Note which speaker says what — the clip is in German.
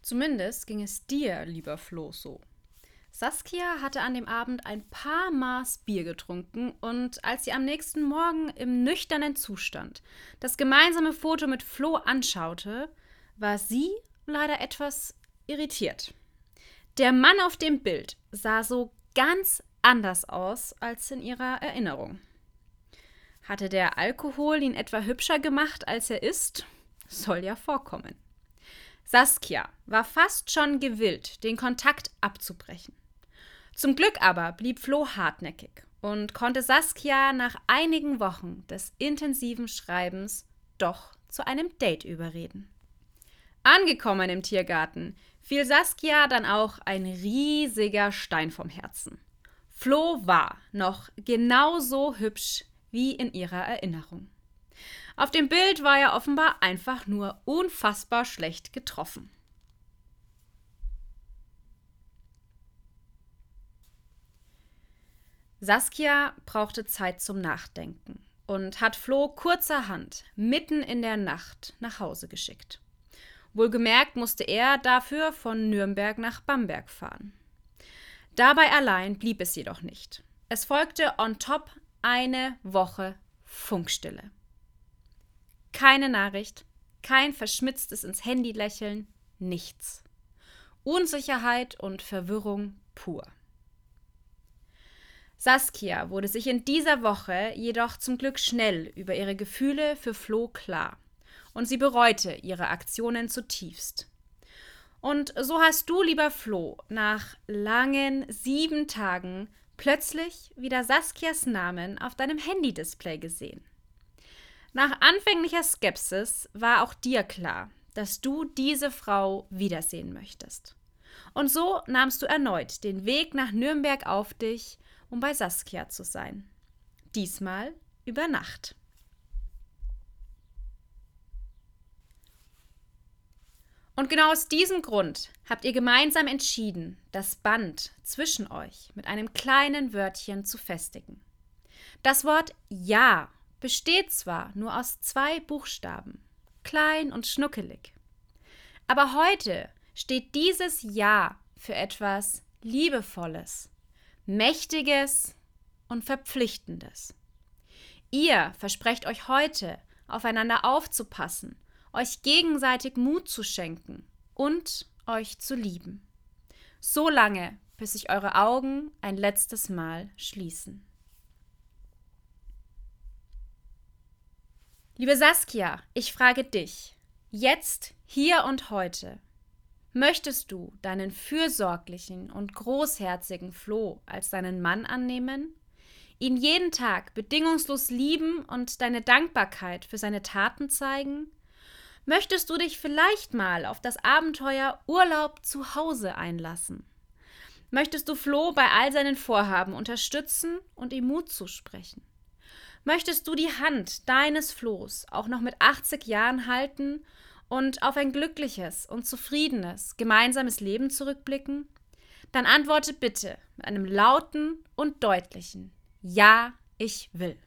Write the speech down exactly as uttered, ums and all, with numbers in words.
Speaker 1: Zumindest ging es dir, lieber Flo, so. Saskia hatte an dem Abend ein paar Maß Bier getrunken und als sie am nächsten Morgen im nüchternen Zustand das gemeinsame Foto mit Flo anschaute, war sie leider etwas irritiert. Der Mann auf dem Bild sah so ganz anders aus als in ihrer Erinnerung. Hatte der Alkohol ihn etwa hübscher gemacht, als er ist? Soll ja vorkommen. Saskia war fast schon gewillt, den Kontakt abzubrechen. Zum Glück aber blieb Flo hartnäckig und konnte Saskia nach einigen Wochen des intensiven Schreibens doch zu einem Date überreden. Angekommen im Tiergarten fiel Saskia dann auch ein riesiger Stein vom Herzen. Flo war noch genauso hübsch wie in ihrer Erinnerung. Auf dem Bild war er offenbar einfach nur unfassbar schlecht getroffen. Saskia brauchte Zeit zum Nachdenken und hat Flo kurzerhand mitten in der Nacht nach Hause geschickt. Wohlgemerkt musste er dafür von Nürnberg nach Bamberg fahren. Dabei allein blieb es jedoch nicht. Es folgte on top eine Woche Funkstille. Keine Nachricht, kein verschmitztes ins Handy lächeln, nichts. Unsicherheit und Verwirrung pur. Saskia wurde sich in dieser Woche jedoch zum Glück schnell über ihre Gefühle für Flo klar und sie bereute ihre Aktionen zutiefst. Und so hast du, lieber Flo, nach langen sieben Tagen plötzlich wieder Saskias Namen auf deinem Handy-Display gesehen. Nach anfänglicher Skepsis war auch dir klar, dass du diese Frau wiedersehen möchtest. Und so nahmst du erneut den Weg nach Nürnberg auf dich, um bei Saskia zu sein. Diesmal über Nacht. Und genau aus diesem Grund habt ihr gemeinsam entschieden, das Band zwischen euch mit einem kleinen Wörtchen zu festigen. Das Wort Ja besteht zwar nur aus zwei Buchstaben, klein und schnuckelig. Aber heute steht dieses Ja für etwas Liebevolles, Mächtiges und Verpflichtendes. Ihr versprecht euch heute, aufeinander aufzupassen, euch gegenseitig Mut zu schenken und euch zu lieben. So lange, bis sich eure Augen ein letztes Mal schließen. Liebe Saskia, ich frage dich, jetzt, hier und heute, möchtest du deinen fürsorglichen und großherzigen Flo als deinen Mann annehmen, ihn jeden Tag bedingungslos lieben und deine Dankbarkeit für seine Taten zeigen? Möchtest du dich vielleicht mal auf das Abenteuer Urlaub zu Hause einlassen? Möchtest du Flo bei all seinen Vorhaben unterstützen und ihm Mut zusprechen? Möchtest du die Hand deines Flohs auch noch mit achtzig Jahren halten und auf ein glückliches und zufriedenes gemeinsames Leben zurückblicken? Dann antworte bitte mit einem lauten und deutlichen Ja, ich will.